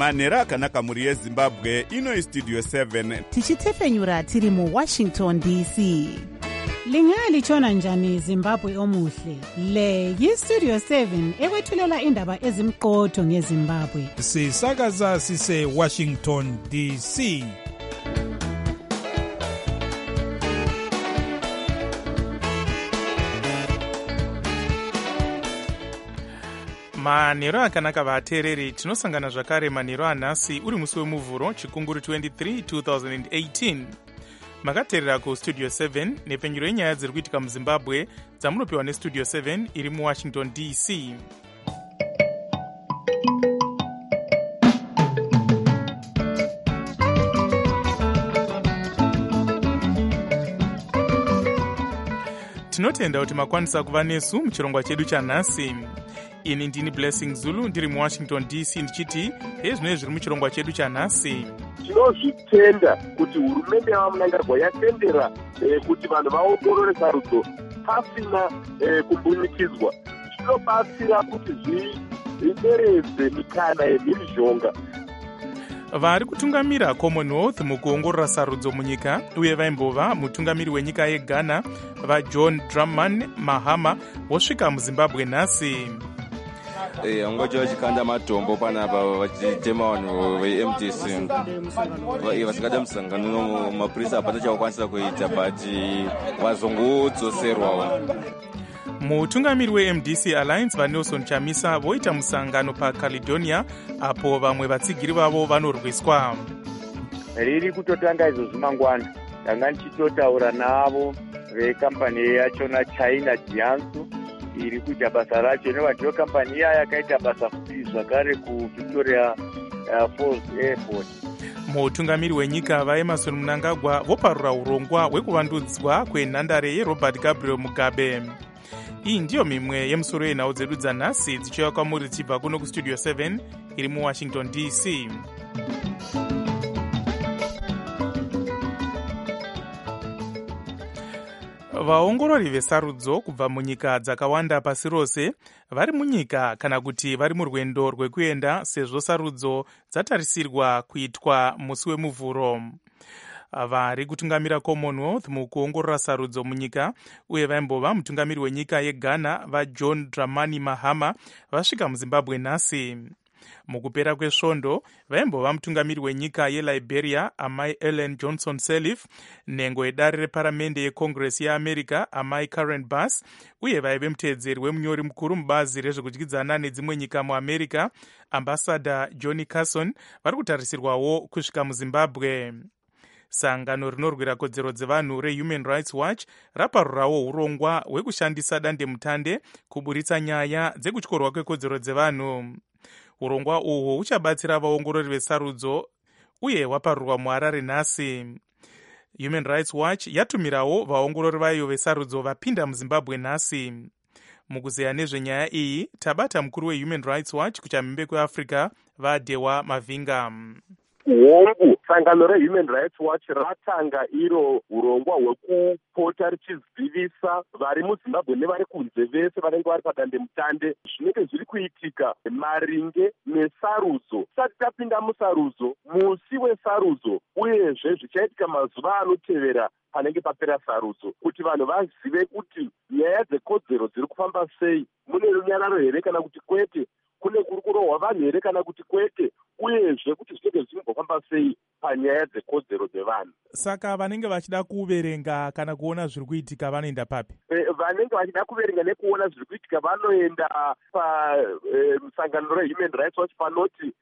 manhero akanaka mhuri yezimbabwe. Ino istudio 7 tichitefenyura tiri muwashington dc. Lingalitshona njani Zimbabwe omuhle? Le yistudio 7 ekwethulela indaba ezimqotho ngeZimbabwe. Sisakaza sise Washington DC. manhero akanaka vateereri, tinosangana zvakare manhero anhasi uri musi wemuvhuro chikunguru 23 2018. makateerera kustudio 7 nepenyuro yenyaya dziri kuitika muzimbabwe dzamunopiwa nestudio 7 iri muwashington dc. tinotenda kuti makwanisa kuva nesu muchirongwa chedu chanhasi. ini ndini Blessing Zulu ndiri muwashington dc ndichiti hezvinoi zviri muchirongwa chedu chanhasi. tinozvitenda kuti hurumende yavamunangarwa yatendera kuti vanhu vaongorore sarudzo pasina kumbunikidzwa. zvinobatsira kuti zvideredze mikana yemhirizhonga. vari kutungamira commonwealth mukuongorora sarudzo munyika uye vaimbova mutungamiri wenyika yeghana vajohn dramani mahama vosvika muzimbabwe nhasi. vangocha vachikanda matombo panapa vachitema vanhu vemdc vasingada musangano. mapurisa hapana chavakwanisa kuita but vazongodzoserwawo. mutungamiri wemdc alliance vanelson chamisa voita musangano pacaledonia apo vamwe vatsigiri vavo vanorwiswa. riri kutotanga izvozvi mangwana ndanga ndichitotaura navo vekambani yachona china jiansu iri kuita basa racho. inova ndiyo kambani iya yakaita basa futi zvakare kuvictoria falls airport. mutungamiri wenyika vaemarson mnangagwa voparura urongwa hwekuvandudzwa kwenhandare yerobert gabriel mugabe. iyi ndiyo mimwe yemusoro yenhau dzedu dzanhasi dzichiuya kwamuri tichibva kuno kustudio 7 iri muwashington dc. vaongorori vesarudzo kubva munyika dzakawanda pasi rose vari munyika kana kuti vari murwendo rwekuenda sezvo sarudzo dzatarisirwa kuitwa musi wemuvhuro. vari kutungamira commonwealth mukuongorora sarudzo munyika uye vaimbova mutungamiri wenyika yeghana vajohn dramani mahama vasvika muzimbabwe nhasi. mukupera kwesvondo vaimbova mutungamiri wenyika yeliberia amai ellen johnson sirleaf, nhengo yedare reparamende yecongress yeamerica amai karen bass uye vaive muteedzeri wemunyori mukuru mubazi rezvekudyidzana nedzimwe nyika muamerica ambassador johnny carson vari kutarisirwawo kusvika muzimbabwe. sangano rinorwira kodzero dzevanhu rehuman rights watch raparurawo urongwa hwekushandisa dandemutande kuburitsa nyaya dzekutyorwa kwekodzero dzevanhu. urongwa uhwo huchabatsira vaongorori vesarudzo uye hwaparurwa muharare nhasi. human rights watch yatumirawo vaongorori vayo vesarudzo vapinda muzimbabwe nhasi. mukuzeya nezvenyaya iyi tabata mukuru wehuman rights watch kuchamhembe kweafrica vadewa mavinga. hombu sangano rehuman rights watch ratanga iro urongwa hwekupota richizivisa vari muzimbabwe nevari kunze vese vanenge vari padandemutande zvinenge zviri kuitika maringe nesarudzo. tisati tapinda musarudzo, musi wesarudzo uyezve zvichaitika mazuva anotevera panenge papera sarudzo, kuti vanhu vazive kuti nyaya dzekodzero dziri kufamba sei, mune runyararo here kana kuti kwete, kune kuri kurohwa vanhu here kana kuti kwete, uyezve kuti zvinenge zvinombofamba sei panyaya dzekodzero dzevanhu. saka vanenge vachida kuverenga kana kuona zviri kuitika vanoenda papi? vanenge vachida kuverenga nekuona zviri kuitika vanoenda musangano rehuman rights watch panoti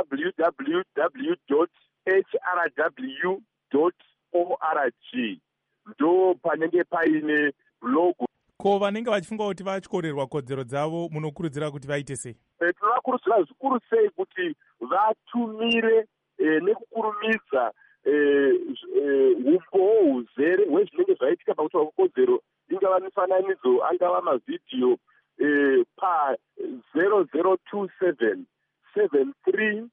www.hrw.org ndo panenge paine blogu. ko vanenge vachifunga kuti vatyorerwa kodzero dzavo munokurudzira kuti vaite sei? tinovakurudzira zvikuru sei kuti vatumire nekukurumidza upowo huzere hwezvinenge zvaitika pakutorwa kwekodzero, ingava mifananidzo angava mavhidhiyo pa0027 73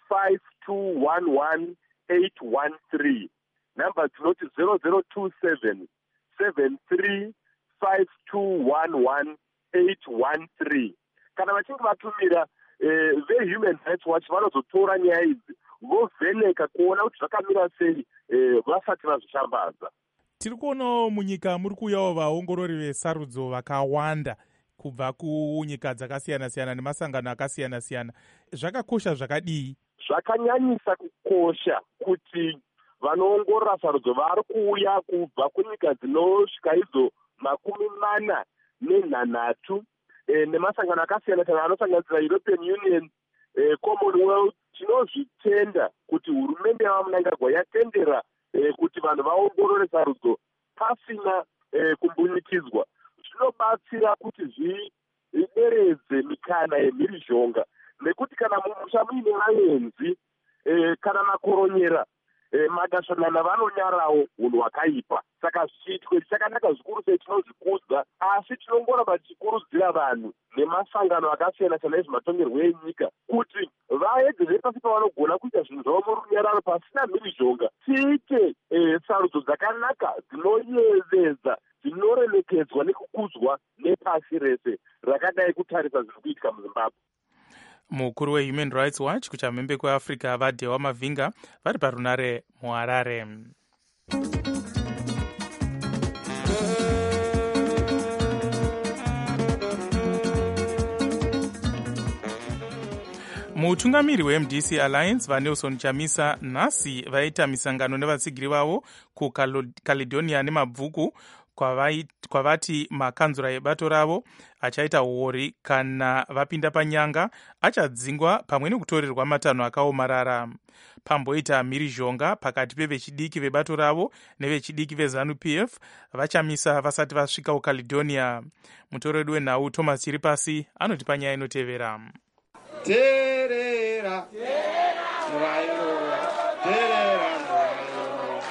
5211 813 namba dzinoti 0027 73 5211 813. kana vachinge vatumira vehuman rights watch vanozotora nyaya idzi vovheneka kuona kuti zvakamira sei vasati vazoshambaza. Tiri kuonawo munyika muri kuuyawo vaongorori vesarudzo vakawanda kubva kunyika dzakasiyana-siyana nemasangano akasiyana-siyana. Zvakakosha zvakadii? Zvakanyanyisa kukosha kuti vanoongorora sarudzo vari kuuya kubva kunyika dzinosvika idzo 43 nemasangano akasiyana-siyana anosanganisira European Union, Commonwealth. Tinozvitenda kuti hurumende yavamunangagwa yatendera kuti vanhu vaongorore sarudzo pasina kumbunikidzwa. Zvinobatsira kuti zvideredze mikana yemhirizhonga, nekuti kana mumusha muine vaenzi kana makoronyera madashanana vanonyarawo unhu hwakaipa. Saka zvichitwe chakanaka zvikuru sei tinozvikudza, asi tinongoramba tichikurudzira vanhu nemasangano akasiyana-siyana ezvematongerwo enyika kuti vaedzeze pasi pavanogona kuita zvinhu zvavo murunyararo pasina mhirizhonga. Tiite sarudzo dzakanaka dzinoyevedza, dzinoremekedzwa nekukudzwa nepasi rese rakadai kutarisa zviri kuitika muZimbabwe. Mukuru weHuman Rights Watch kuchamhembe kweAfrica vaDhewa Mavhinga vari parunare muHarare. Mutungamiri weMDC Alliance vaNelson Chamisa nhasi vaita misangano nevatsigiri vavo kuCaledonia nemabvuku kwavati makanzura ebato ravo achaita uori kana vapinda panyanga achadzingwa pamwe nekutorerwa matanho akaomarara. Pamboita mhirizhonga pakati pevechidiki vebato ravo nevechidiki veZANU-PF vachamisa vasati vasvika kuCaledonia. Mutoreri wenhau Thomas Chiripasi anoti panyaya inotevera. Terera murairo, terera murairo.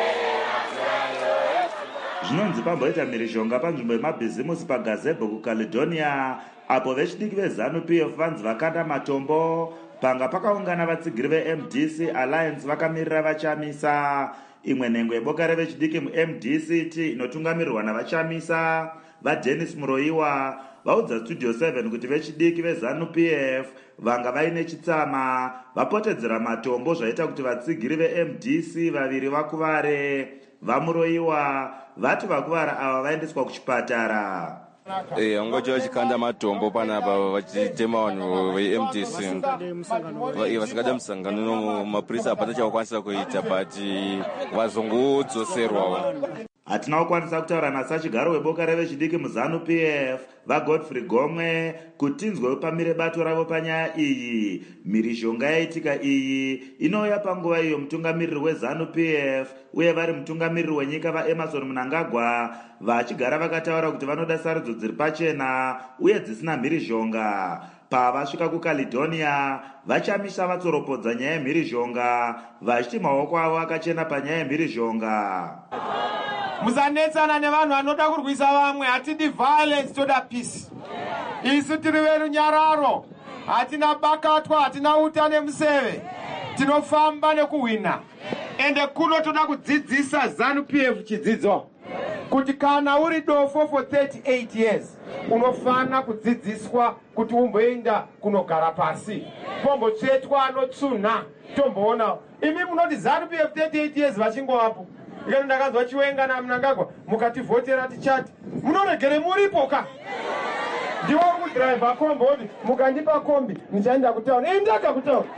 Zvinonzi pamboita mhirizhonga panzvimbo yemabhizimusi paGazebo kuCaledonia, apo vechidiki veZANU-PF vanzi vakanda matombo. Panga pakaungana vatsigiri veMDC Alliance vakamirira vachamisa. Imwe nhengo yeboka revechidiki muMDCT inotungamirirwa navachamisa vaDennis Muroiwa vaudza Studio 7 kuti vechidiki veZANU-PF vanga vaine chitsama vapotedzera matombo zvaita kuti vatsigiri veMDC vaviri vakuvare. Vamuroiwa vati vakuvara ava vaendeswa kuchipatara. Vangocho vachikanda matombo panapa vachitema vanhu veMDC vasingada musangano mapurisa hapana chavakwanisa kuita but vazongodzoserwawo. Hatina kukwanisa kutaura nasachigaro weboka revechidiki muZANU-PF vaGodfrey Gomwe kuti tinzwe pamire bato ravo panyaya iyi. Mhirizhonga yaitika iyi inouya panguva iyo mutungamiriri weZANU-PF uye vari mutungamiriri wenyika vaEmerson Mnangagwa vachigara vakataura kuti vanoda sarudzo dziri pachena uye dzisina mhirizhonga. Pavasvika kuCaledonia vachamisa vatsoropodza nyaya yemhirizhonga vachiti maoko avo akachena panyaya yemhirizhonga. Musanetsana nevanhu vanoda kurwisa vamwe. Hatidi violence, toda peace. Isu tiri verunyararo, hatina bakatwa, hatina uta nemuseve, tinofamba nekuhwina. Ende kuno toda kudzidzisa ZANU-PF chidzidzo kuti kana uri dofo for 38 years unofana kudzidziswa kuti umboenda kunogara pasi, pombotsvetwa anotsunha tomboona. Imi munoti ZANU-PF 38 years vachingovapo. Ikani ndakanzwa Chiwenga naMnangagwa mukativhotera tichati munoregere muripoka. Ndiwo kudriver kombi, mukandipa kombi ndichaenda kutaura. Ndaga kutaura.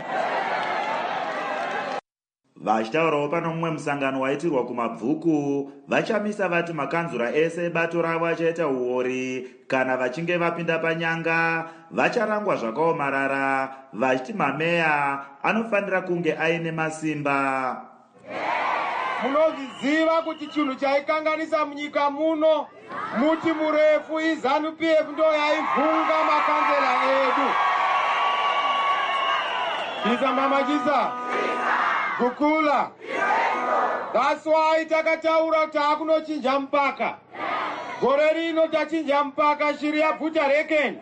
Vachitaurawo pano mumwe musangano waitirwa kumabvuku vachamisa vati makanzura ese ebato ravo achaita uori kana vachinge vapinda panyanga vacharangwa zvakaomarara vachiti mameya anofanira kunge aine masimba. Munozviziva kuti chinhu chaikanganisa munyika muno muti murefu iZANU-PF ndo yaivhunga makanzera edu. Kisa mama kisa kukula. That's why takataura takunochinja mpaka. Gore rino tachinja mpaka shiri yabvuta rekeni.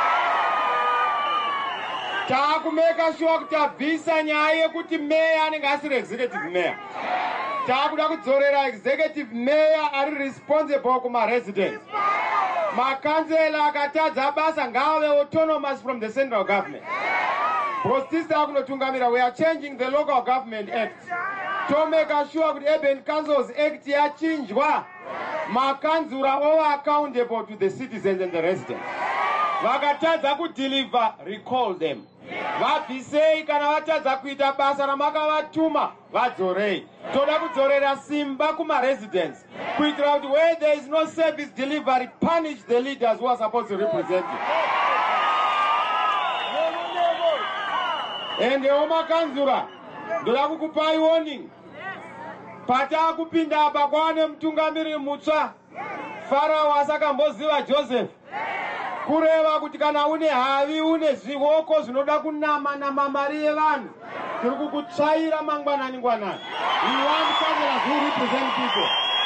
Takumeka sure kuti tabvisa nyaya yekuti meya anenge asiri executive mayor. Takuda kudzorera executive mayor ari responsible kuma residents. Makanzela akatadza basa ngave autonomous from the central government. Because this we are changing the Local Government Act to make sure that Urban Councils Act yachinjwa. Makanzura all accountable to the citizens and the residents. Vakatadza kudeliver, recall them. Vabvisei kana vatadza kuita basa ramakavatuma vadzorei. Toda kudzorera simba kuma-residents kuitira kuti where there is no service delivery, punish the leaders who are supposed to represent you. And Makanzura, ndoda kukupai warning. Pata kupinda apa kwane mtungamiri mutsva Farao asakamboziva Joseph kureva kuti kana une havi une zvioko zvinoda kunama mari yevanhu tiri kukutsvaira mangwanani. We want councillors who represent people.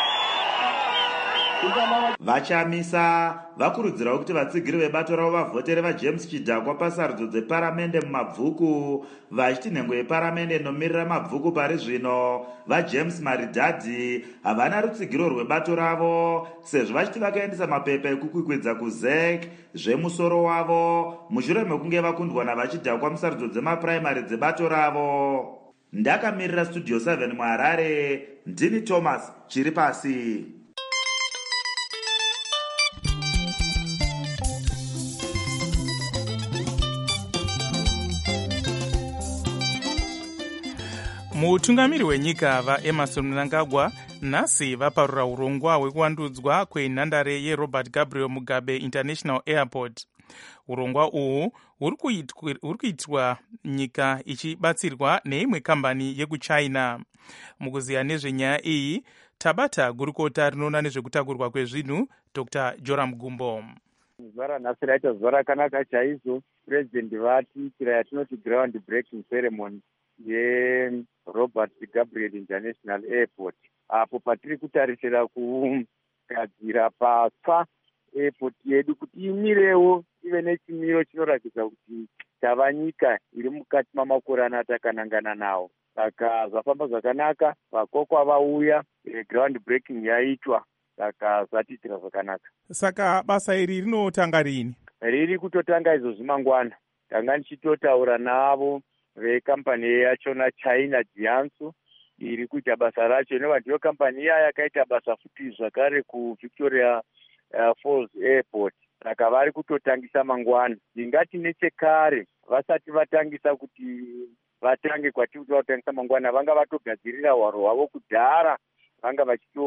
vachamisa vakurudzirawo kuti vatsigiri vebato ravo vavhotere vajames chidhakwa pasarudzo dzeparamende mumabvuku vachiti nhengo yeparamende inomirira mabvuku pari zvino vajames maridhadhi havana rutsigiro rwebato ravo sezvo vachiti vakaendesa mapepa ekukwikwidza kuzek zvemusoro wavo mushure mekunge vakundwa navachidhakwa musarudzo dzemapuraimari dzebato ravo. Ndakamirira studio 7 muHarare, ndini Thomas chiri pasi. Mutungamiri wenyika vaEmmerson Mnangagwa nhasi vaparura urongwa hwekuvandudzwa kwenhandare yeRobert Gabriel Mugabe International Airport. Urongwa uhu huri kuitwa nyika ichibatsirwa neimwe kambani yekuchina. Mukuziya nezvenyaya iyi tabata gurukota rinoona nezvekutakurwa kwezvinhu Dr. Joram Gumbo. Zuva ranhasi raita zuva rakanaka chaizvo. President vati chira yatinoti ground breaking ceremony yeRobert Gabriel International Airport, apo patiri kutarisira kugadzira patsva airport yedu kuti imirewo ive nechimiro chinoratidza kuti tava nyika iri mukati mamakore ana atakanangana nawo. Saka zvafamba zvakanaka, vakokwa vauya, ground breaking yaitwa, saka zvatiitira zvakanaka. Saka basa iri rinotanga rini? Riri kutotanga izvozvi mangwana. Tanga ndichitotaura navo vekampani yachona China Jiangsu iri kuita basa racho. Inova ndiyo kampani iya yakaita basa futi zvakare kuVictoria Falls Airport. Saka vari kutotangisa mangwana. Ndingati nechekare vasati vatangisa kuti vatange kwatiri kuti vatangisa mangwana, vanga vatogadzirira hwaro hwavo kudhara, vanga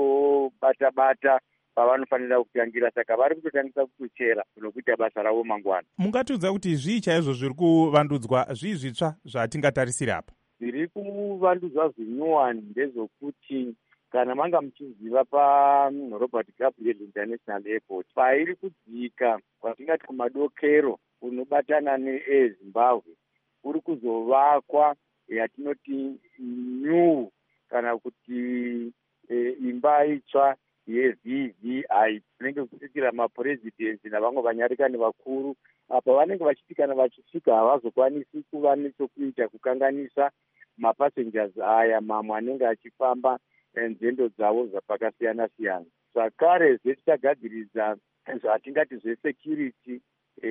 vachitobata pavanofanira kutangira. Saka vari kutotangisa kutochera kunokuita basa ravo mangwana. Mungatiudza kuti zvii chaizvo zviri kuvandudzwa, zvii zvitsva zvatingatarisira apa? Zviri kuvandudzwa zvinyuwani ndezvokuti kana manga muchiziva paRobert Gabriel International Airport pairi kudzika kwatingati kumadokero unobatana neZimbabwe, kuri kuzovakwa yatinoti new kana kuti imba itsva yeVVI inenge kusikira mapurezidenzi navamwe vanyarikani vakuru. Apa vanenge vachiti kana vachisvika havazokwanisi kuva nechokuita kukanganisa mapasengers aya mamwe anenge achifamba nzendo dzavo zvapakasiyana siyana. Zvakare tichagadziridza zvatingati zvesecurity,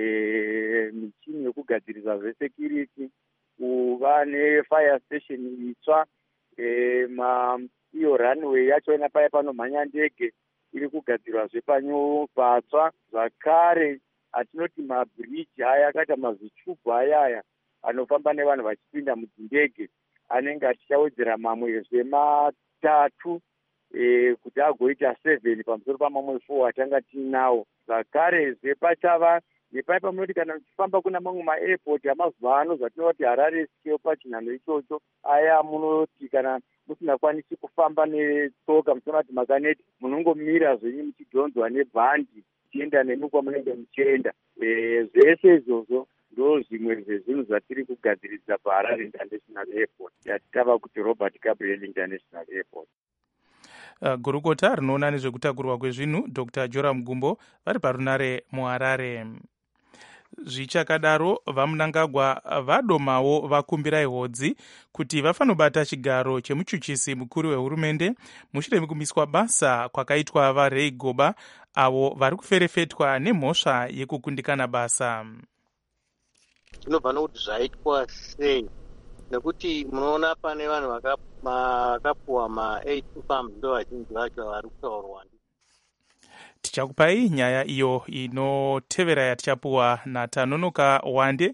michini yokugadzirisa zvesecurity, kuva nefire station itsva, iyo runway yacho ina paya panomhanya ndege iri kugadzirwa patsva. Zvakare atinoti mabridge aya akaita mazvichubhu ayaya anofamba nevanhu vachipinda mudzindege anenge achishawedzera mamwe zvematatu kuti agoita 7 pamusoro pamamwe 4 atanga tiinawo. Zvakare pachava nepaya pamunoti kana muchifamba kuna mamwe maairport amazuva ano zvatinoti Harare scale pachinhano ichocho, aya munoti kana musingakwanisi kufamba netsoka muchiona kuti makaneti munongomira zvenyu muchidhonzwa nebhandi tienda nemi kwamunenge muchienda. Zvese izvozvo ndo zvimwe zvezvinhu zvatiri kugadziridza paHarare International Airport yatitava kuti Robert Gabriel International Airport. Gurukota rinoona nezvekutakurwa kwezvinhu Dr. Joram Gumbo vari parunare muHarare. Zvichakadaro vaMnangagwa vadomawo vakumbirai hodzi kuti vafanobata chigaro chemuchuchisi mukuru wehurumende mushure mekumiswa basa kwakaitwa vaRay Goba avo vari kuferefetwa nemhosva yekukundikana basa. Tinobva nokuti zvaitwa sei, nekuti munoona pane vanhu vakapuwa ma-8 farms ndo vazhinji vacho vari kutaurwa. Tichakupai nyaya iyo inotevera yatichapuwa naTanonoka Wande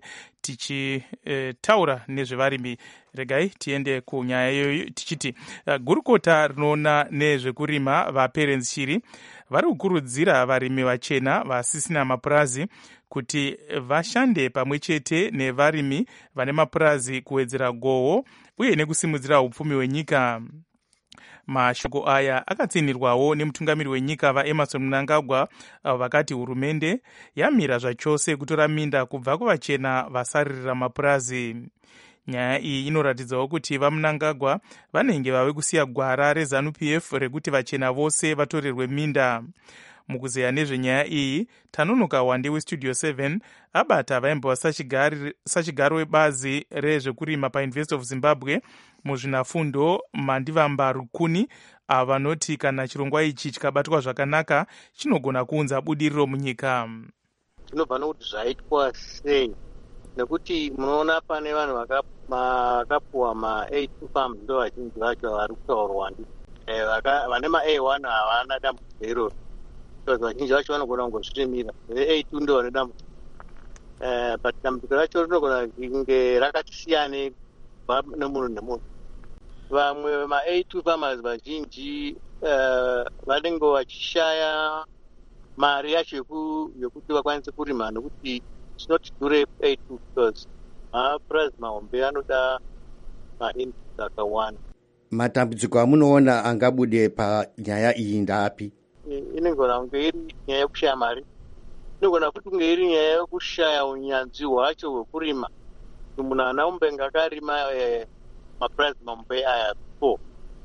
tichitaura nezvevarimi. Regai tiende kunyaya iyoyo tichiti gurukota rinoona nezvekurima vaParents Shiri vari kukurudzira varimi vachena vasisina mapurazi kuti vashande pamwe chete nevarimi vane mapurazi kuwedzera gohwo uye nekusimudzira upfumi hwenyika. Mashoko aya akatsinirwawo nemutungamiri wenyika vaEmmerson Mnangagwa vakati hurumende yamira zvachose kutora minda kubva kuvachena vasaririra mapurazi. Nyaya iyi inoratidzawo kuti vaMnangagwa vanenge vave kusiya gwara reZANU-PF rekuti vachena vose vatorerwe minda. Mukuzeya nezvenyaya iyi, Tanonoka Wande weStudio 7 abata vaimbova sachigaro webazi rezvekurima paUniversity of Zimbabwe muzvinafundo Mandivamba Rukuni vanoti kana chirongwa ichi chikabatwa zvakanaka chinogona kuunza budiriro munyika. Tinobva nokuti zvaitwa sei, nekuti munoona pane vanhu vakapuwa ma-8 farms ndo vazhinji vacho vari kutaurwa. Vane ma-A1 havana dambudziko iroro. Vazhinji vacho vanogona kungozvirimira. Ve-A2 ndo vane dambudziko. But dambudziko racho rinogona kunge rakati siyane nemunhu nemunhu. Vamwe ma-A2 farmers vazhinji vanenge vachishaya mari yacho yokuti vakwanise kurima, nokuti it's not dure A2 because mapurazi mahombe anoda ma-inputs akawanda. Matambudziko amunoona angabude panyaya iyi ndapi? Inogona kunge iri nyaya yekushaya mari, inogona futi kunge iri nyaya yekushaya unyanzvi hwacho hwekurima. Munhu ana umbenga akarima mapurazi mahombe aya before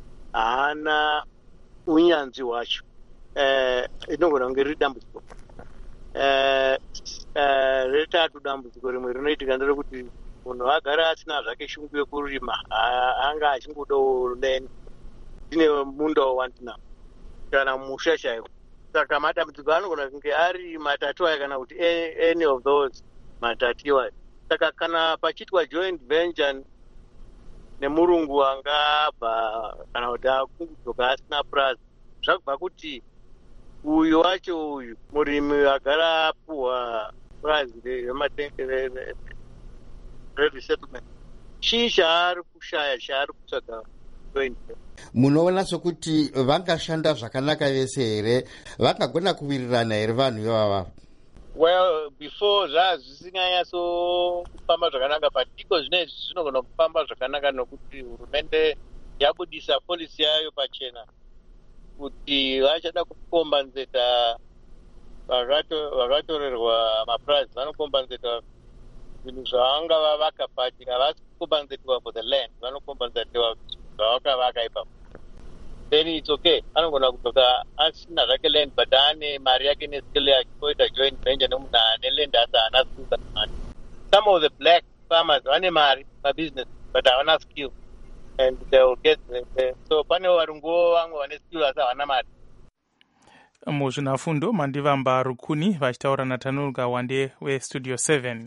haana unyanzvi hwacho, inogona kunge riri dambudziko. Retatu dambudziko rimwe rinoitika nderekuti munhu agara asina zvake shungu yekurima, anga achingodawo land, ine munda wawandina kana musha chaiwo. Saka matambudziko anogona kunge ari matatu aya kana kuti any of those matatu iwayo. Saka kana pachiitwa joint venture nemurungu angabva kana kuti akudzoka asina purazi, zvakubva kuti uyu wacho uyu murimi agara apuwa purazi resettlement chii chaari kushaya, chaari kutsvaga joint venture. Munoona sokuti vangashanda zvakanaka vese here, vangagona kuwirirana here vanhu ivava? Well, before zvisinganyatso-kufamba zvakanaka, but iko zvinezvi zvinogona kufamba zvakanaka nokuti hurumende yabudisa polisi yayo pachena kuti vachada kukombanzeta vakatorerwa mapurazi, vanokombanzeta zvinhu zvavanga vavaka, but havasi kukombanzetiwa for the land, vanokombanzetiwa zvavakavaka ipapo. Then it's okay, anogona kudzoka asina zvake land but ane mari yake neskill yake, oita joint venture nemunhu ane land asi haana skill kana mari. Some of the black farmers vane mari pabusiness but havana skill and they will get so pane varunguwo vamwe vane skill asi havana mari. Muzvinafundo Mandivamba Rukuni vachitaura naTanonoka Wande weStudio 7.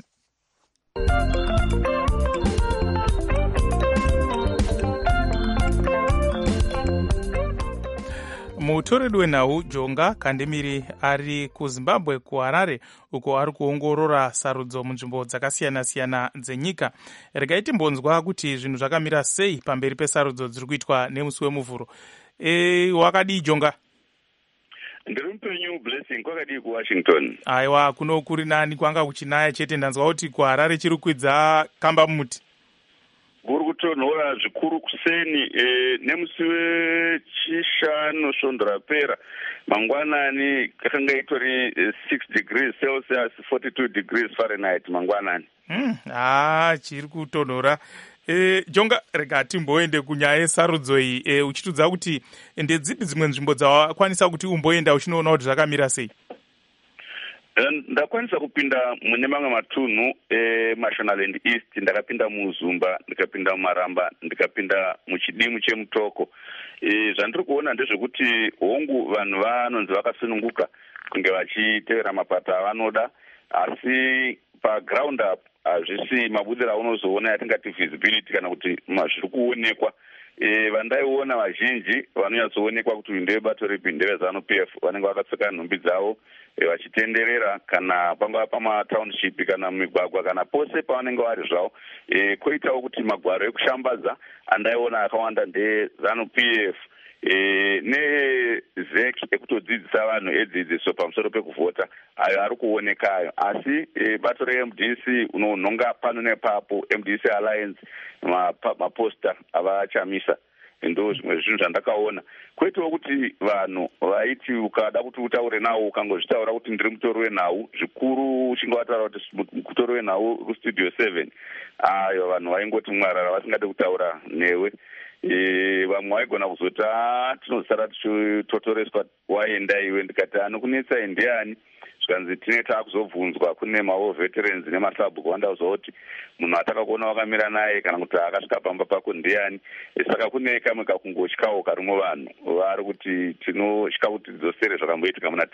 Mutoredi wenhau Jonga Kandemiri ari kuZimbabwe kuHarare uko ari kuongorora sarudzo munzvimbo dzakasiyana-siyana dzenyika. Regai timbonzwa kuti zvinhu zvakamira sei pamberi pesarudzo dziri kuitwa nemusi wemuvhuro. Wakadii Jonga? Ndiri mupenyu Blessing, kwakadii kuWashington? Aiwa, kuno kuri nani, kwanga kuchinaya chete. Ndanzwa kuti kuHarare chiri kwidza kamba muti. Kuri kutonhora zvikuru kuseni nemusi wechishanu svondo rapera mangwanani kakanga itori 6 degrees Celsius 42 degrees Fahrenheit mangwanani. Chiri kutonhora. Jonga, rega timboende kunyaya yesarudzo iyi. Uchitudza kuti ndedzipi dzimwe nzvimbo dzawakwanisa kuti umboenda uchinoona kuti zvakamira sei? ndakwanisa kupinda mune mamwe matunhu eMashonaland East. Ndakapinda muZumba, ndikapinda muMaramba, ndikapinda muchidimu chemutoko. Zvandiri kuona ndezvekuti hongu vanhu vanonzi vakasununguka kunge vachitevera mapato avanoda, asi paground up hazvisi mabudiro aunozoona yatingati visibility kana kuti zviri kuonekwa. Vandaiona vazhinji vanonyatsoonekwa kuti ndevebato ripi, ndeveZANU-PF, vanenge vakapfeka nhumbi dzavo vachitenderera kana pangava pamatownship kana mumigwagwa kana pose pavanenge vari zvavo. Koitawo kuti magwaro ekushambadza andaiona akawanda ndeZANU-PF nezek ekutodzidzisa vanhu edzidziso pamusoro pekuvhota, ayo ari kuonekayo. Asi bato reMDC unonhonga pano nepapo, MDC Alliance, maposta avachamisa, ndo zvimwe zvinhu zvandakaona. Kweitawo kuti vanhu vaiti ukada kuti utaure nawo ukangozvitaura kuti ndiri mutori wenhau, zvikuru uchinge wataura kuti mutori wenhau kustudio 7, ayo vanhu vaingoti mwarara vasingade kutaura newe. Vamwe vaigona kuzota tinosara tichitotoreswa waenda iwe, ndikati anokunetsa ndiani, zvikanzi tine taakuzobvunzwa kune mawo veterans nemasabhuku vandaudzoti munhu atakakuona wakamira naye kana kuti akasvika pamba pako ndiani. Saka kune kamwe kakungotyawo karimo vanhu vari kuti tinotya kuti dzosere zvakamboitika muna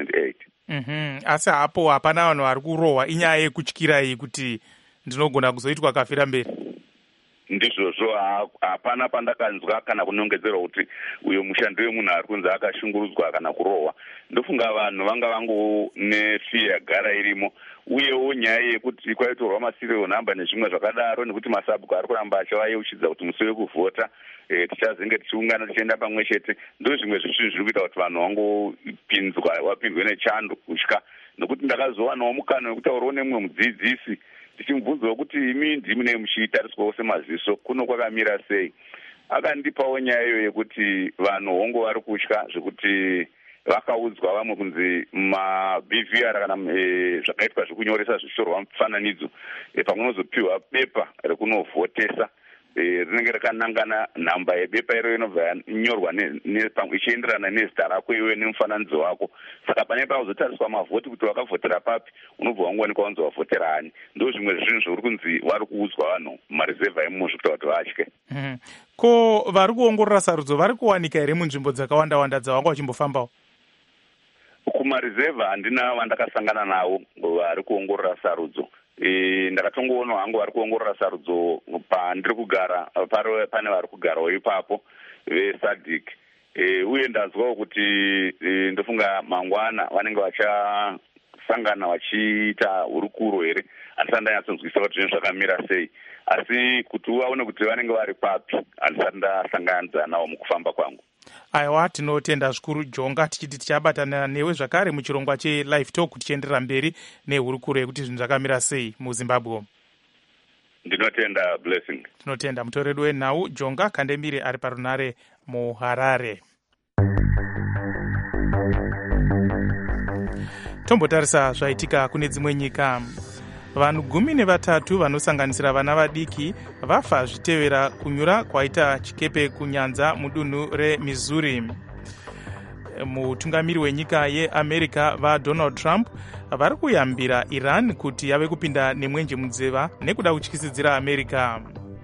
2008. Asi hapo hapana vanhu vari kurohwa, inyaya yekutyira iyi kuti ndinogona kuzoitwa kafira mberi. Ndizvozvo, hapana pandakanzwa kana kunongedzerwa kuti uyo mushando wemunhu ari kunzi akashungurudzwa kana kurohwa. Ndofunga vanhu vanga vangone fear gara irimo, uyewo nyaya yekuti kwaitorwa maserial number nezvimwe zvakadaro, nekuti masabhuku ari kuramba achavayeuchidza kuti musi wekuvhota tichazenge tichiungana tichienda pamwe chete. Ndo zvimwe zvezvinhu zviri kuita kuti vanhu vangopinzwa, wapindwe nechando kutya, nokuti ndakazowanawo mukana wekutaurawo nemumwe mudzidzisi tichimubvunzawo kuti imi ndimune muchitariswawo semaziso kuno kwakamira sei. Akandipawo nyaya iyo yekuti vanhu hongo vari kutya zvekuti vakaudzwa vamwe kunzi maBVR kana zvakaitwa zvekunyoresa zvichitorwa mufananidzo pamwe unozopiwa bepa rekunovhotesa rinenge rakanangana nhamba yebepa iro inobva yanyorwa ichienderana nezita rako iwe nemufananidzo wako. Saka pane pakuzotariswa mavhoti kuti wakavhotera papi, unobva wangowanikwa wanzi wavhotera ani. Ndo zvimwe zvinhu zvauri kunzi vari kuudzwa vanhu mumarizevha emo zvikuita kuti vatye. Ko vari kuongorora sarudzo vari kuwanika here munzvimbo dzakawanda-wanda dzavanga vachimbofambawo? Kumarizevha handina vandakasangana navo vari kuongorora sarudzo. Ndakatongoona hangu vari kuongorora sarudzo pandiri kugara, pane vari kugarawo ipapo veSADC. Uye ndazwawo kuti ndofunga mangwana vanenge vachasangana vachiita hurukuro here, handisati ndanyatsonzwisisa kuti zvinhu zvakamira sei. Asi kuti uvaone kuti vanenge vari papi, handisati ndasangana navo mukufamba kwangu. Aiwa, tinotenda zvikuru Jonga, tichiti tichabatana newe zvakare muchirongwa cheLive Talk tichienderera mberi nehurukuro yekuti zvinhu zvakamira sei muZimbabwe. Ndinotenda Blessing. Tinotenda mutoredu wenhau Jonga Kandemire ari parunare muHarare. Tombotarisa zvaitika kune dzimwe nyika. Vanhu 13 vanosanganisira vana vadiki vafa zvitevera kunyura kwaita chikepe kunyanza mudunhu reMissouri. Mutungamiri wenyika yeAmerica vaDonald Trump vari kuyambira Iran kuti yave kupinda nemwenje mudzeva nekuda kutyisidzira America.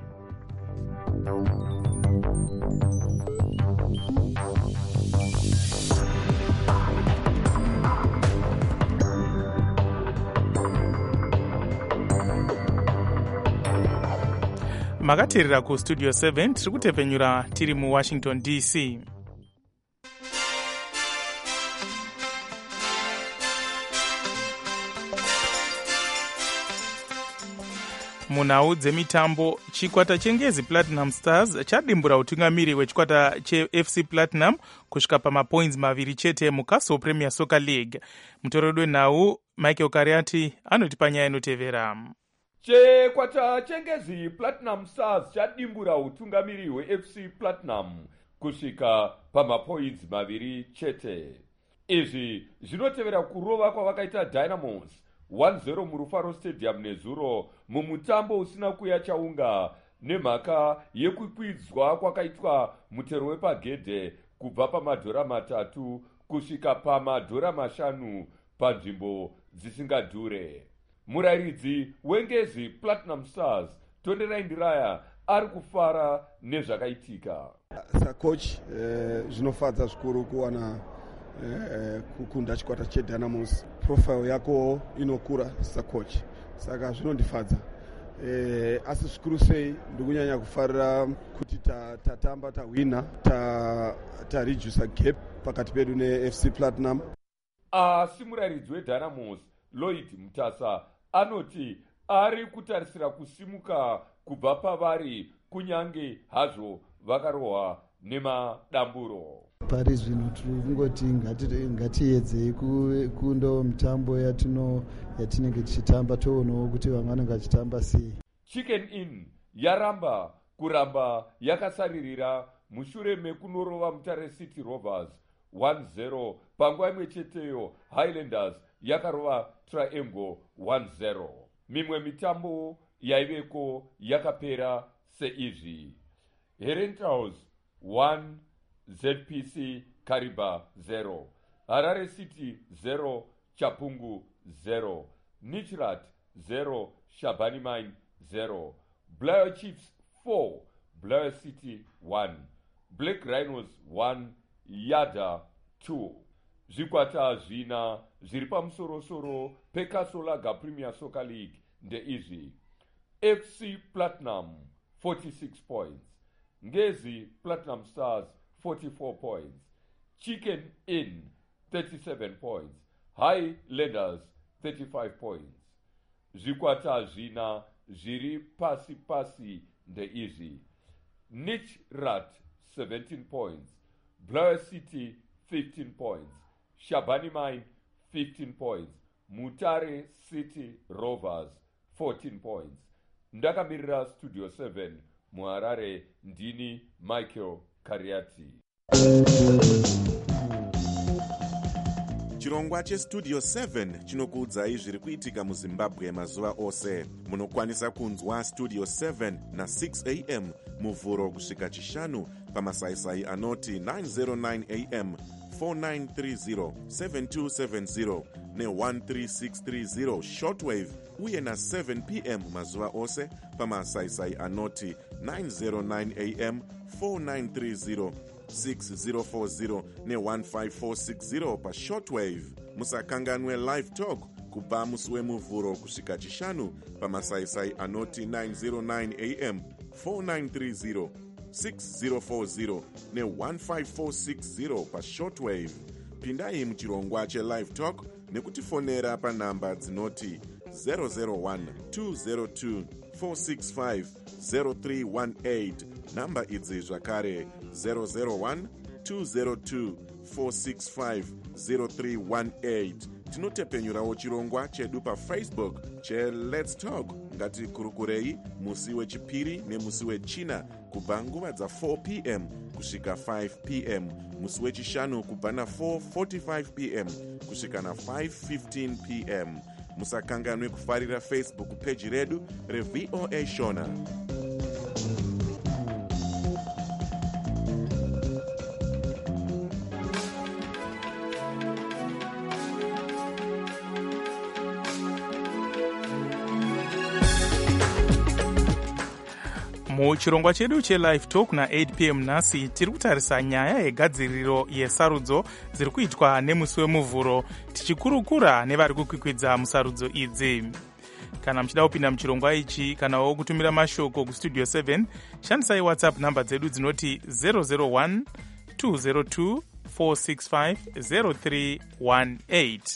Makateerera kustudio 7 tiri kutepfenyura tiri muWashington DC. Munhau dzemitambo, chikwata chengezi Platinum Stars chadimbura utungamiri wechikwata cheFC Platinum kusvika pamapoints 2 chete muCastle Premier Soccer League. Mutoredo wenhau Michael Kariati anotipa nyaya inotevera. Chikwata chengezi Platinum Stars chadimbura utungamiri weFC Platinum kusvika pamapoints 2 chete. Izvi zvinotevera kurova kwavakaita Dynamos 1-0 muRufaro Stadium nezuro mumutambo usina kuya chaunga nemhaka yekukwidzwa kwakaitwa mutero wepagedhe kubva pamadhora 3 kusvika pamadhora 5 panzvimbo dzisingadhure. Murayiridzi wengezi Platinum Stars Tonderai Ndiraya ari kufara nezvakaitika. Sacoach zvinofadza zvikuru kuwana kukunda chikwata cheDynamos. Profile yako inokura sacoach, saka zvinondifadza. Asi zvikuru sei ndikunyanya kufarira kuti tatamba tawina tareduce gap pakati pedu neFC Platinum. Asi murayiridzi weDynamos Lloyd Mutasa anoti ari kutarisira kusimuka kubva pavari kunyange hazvo vakarohwa nemadamburo. Pari zvino tiri kungoti ngatiedzei kundo mitambo yatinenge tichitamba toonawo kuti vamwe vanenge vachitamba sei. Chicken Inn yaramba yakasaririra mushure mekunorova Mutare City Rovers 1-0 panguva imwe cheteyo Highlanders yakarova Triangle 1-0. Mimwe mitambo yaiveko yakapera seizvi: Herentals 1, ZPC Kariba 0, Harare City 0, Chapungu 0, Nichrat 0, Shabani Mine 0, Blair Chiefs 4, Blair City 1, Black Rhinos 1, Yada 2. Zvikwata zvina zviri pamusorosoro peKasolaga Premier Soccer League ndeizvi: FC Platinum 46 points, Ngezi Platinum Stars 44 points, Chicken Inn 37 points, Highlanders 35 points. Zvikwata zvina zviri pasi ndeizvi: Nichrat 17 points, Blair City 15 points, Shabani Mine 15 points, Mutare City Rovers 14 points. Ndakamirira Studio 7 muHarare, ndini Michael Kariati. Chirongwa cheStudio 7 chinokuudzai zviri kuitika muZimbabwe mazuva ose. Munokwanisa kunzwa Studio 7 na 6 am muvhuro kusvika chishanu pamasaisai anoti 909 am, 4930, 7270 ne13630 shortwave uye na 7 pm mazuva ose pamasaisai anoti 909 am, 4930, 6040 ne15460 pashortwave. Musakanganwe live talk kubva musi wemuvhuro kusvika chishanu pamasaisai anoti 909 am, 4930, 6040 ne15460 pashortwave. Pindai muchirongwa chelive talk nekutifonera panhamba dzinoti 001 202 465 0318. Namba idzi zvakare 001 202 465 0318. Tinotepenyurawo chirongwa chedu paFacebook cheLet's Talk. Ngatikurukurei musi wechipiri nemusi wechina kubva nguva dza4 pm kusvika 5 pm, musi wechishanu kubva na4:45 pm kusvika na5:15 pm. Musakanganwe kufarira Facebook page redu reVOA Shona. Muchirongwa chedu chelive talk na8 pm nhasi tiri kutarisa nyaya yegadziriro yesarudzo dziri kuitwa nemusi wemuvhuro, tichikurukura nevari kukwikwidza musarudzo idzi. Kana muchida kupinda muchirongwa ichi kanawo kutumira mashoko kustudio 7, shandisai WhatsApp namba dzedu dzinoti 001 202 465 0318.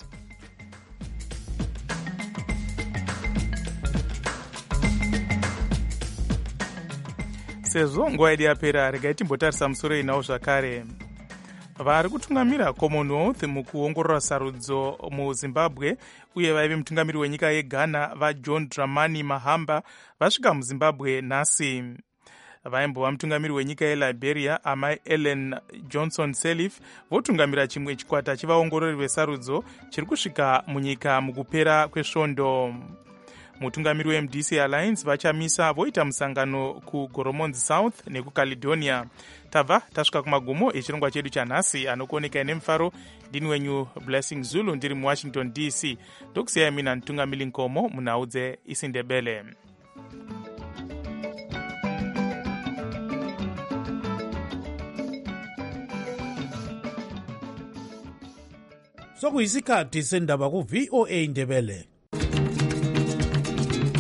Sezvo nguva yedu yapera, regai timbotarisa musoro inawo zvakare. Vari kutungamira Commonwealth mukuongorora sarudzo muZimbabwe uye vaive mutungamiri wenyika yeGhana vaJohn Dramani Mahamba vasvika muZimbabwe nhasi. Vaimbova mutungamiri wenyika yeLiberia amai Ellen Johnson Sirleaf votungamira chimwe chikwata chevaongorori vesarudzo chiri kusvika munyika mukupera kwesvondo. mutungamiri wemdc alliance vachamisa voita musangano kugoromonzi south nekucaledonia. tabva tasvika kumagumo echirongwa chedu chanhasi anokuoneka nemufaro. ndini wenyu Blessing Zulu ndiri muwashington dc. ndokusiyai mina mutungamiri nkomo munhau dzeisindebele. sokuyisikhathi sendaba ku VOA Ndebele.